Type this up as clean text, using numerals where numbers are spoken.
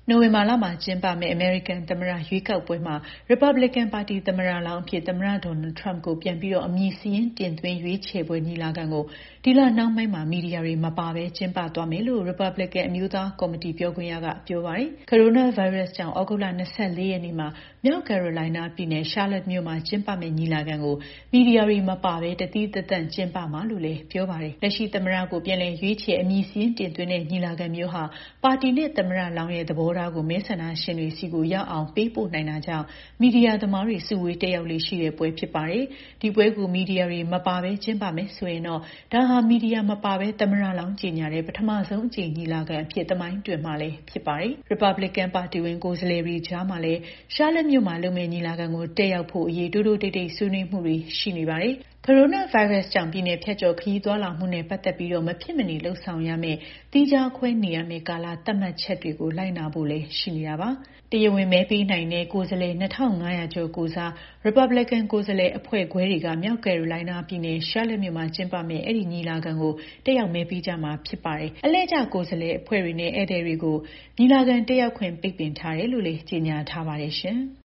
နိုဝင်ဘာလမှာကျင်းပမယ့် အမေရိကန်သမ္မတရွေးကောက်ပွဲမှာ Republican ပါတီသမ္မတလောင်းအဖြစ်သမ္မတ Donald Trump ကိုပြန်ပြီးအမည်စာရင်းတင်သွင်းရွေးချယ်ပွဲညီလာခံကိုဒီလနှောင်းပိုင်းမှာမီဒီယာတွေမပါဘဲကျင်းပသွားမယ်လို့ Republican အမျိုးသားကော်မတီပြောခွင့်ရကပြောပါတယ်။ ကိုရိုနာဗိုင်းရပ်စ်ကြောင့်ဩဂုတ်လ 24 ရက်နေ့မှာမြောက် Carolina ပြည်နယ် Charlotte မြို့မှာကျင်းပမယ့်ညီလာခံကိုမီဒီယာတွေမပါဘဲတသီးသန့်သန့်ကျင်းပမှာလို့လည်းပြောပါတယ်။ လက်ရှိသမ္မတကိုပြန်လည်ရွေးချယ်အမည်စာရင်းတင်သွင်းတဲ့ညီလာခံမျိုးဟာပါတီနဲ့သမ္မတလောင်းရဲ့သဘောထားကိုမဲဆန္ဒရှင်တွေဆီကိုရောက်အောင်ပေးပို့နိုင်တာကြောင့်မီဒီယာသမားတွေစုဝေးတက်ရောက်လေ့ရှိတဲ့ပွဲဖြစ်ပါတယ်။ဒီပွဲကိုမီဒီယာတွေမပါဘဲကျင်းပမယ်ဆိုရင်တော့ဒါဟာမီဒီယာမပါဘဲသမ္မတလောင်းကြေညာတဲ့ပထမဆုံးအကြိမ်ညီလာခံအဖြစ်သမိုင်းတွင်မှာလည်းဖြစ်ပါတယ်။ Republican ပါတီဝင်ကိုယ်စားလှယ်တွေကြားမှာလည်း Charlotte မြို့မှာလုပ်မယ့်ညီလာခံကိုတက်ရောက်ဖို့အရေးတိုးတိုးတိတ်တိတ်ဆွေးနွေးမှုတွေရှိနေပါတယ်။ ကိုရိုနာဗိုင်းရပ်စ်ကြောင့်ပြည်နယ်ဖြတ်ကျော်ခရီးသွားလာမှုနဲ့ပတ်သက်ပြီးမဖြစ်မနေလုပ်ဆောင်ရမယ့်သီးခြားခွဲနေရမယ့်ကာလသတ်မှတ်ချက်တွေကိုလိုက်နာဖို့လည်းရှိနေတာပါ။တရားဝင်မဲပေးနိုင်တဲ့ကိုယ်စားလှယ် 2,500 ကျော်ကိုယ်စား Republican ကိုယ်စားလှယ်အဖွဲ့ခွဲတွေကမြောက် Carolina ပြည်နယ် Charlotte မြို့မှာကျင်းပမယ့်အဲ့ဒီညီလာခံကိုတက်ရောက်မဲပေးကြမှာဖြစ်ပါတယ်။အလှည့်ကျကိုယ်စားလှယ်အဖွဲ့တွေနဲ့ဧည့်သည်တွေကိုညီလာခံတက်ရောက်ခွင့်ပိတ်ပင်ထားတယ်လို့လည်းကြေညာထားပါတယ်ရှင်။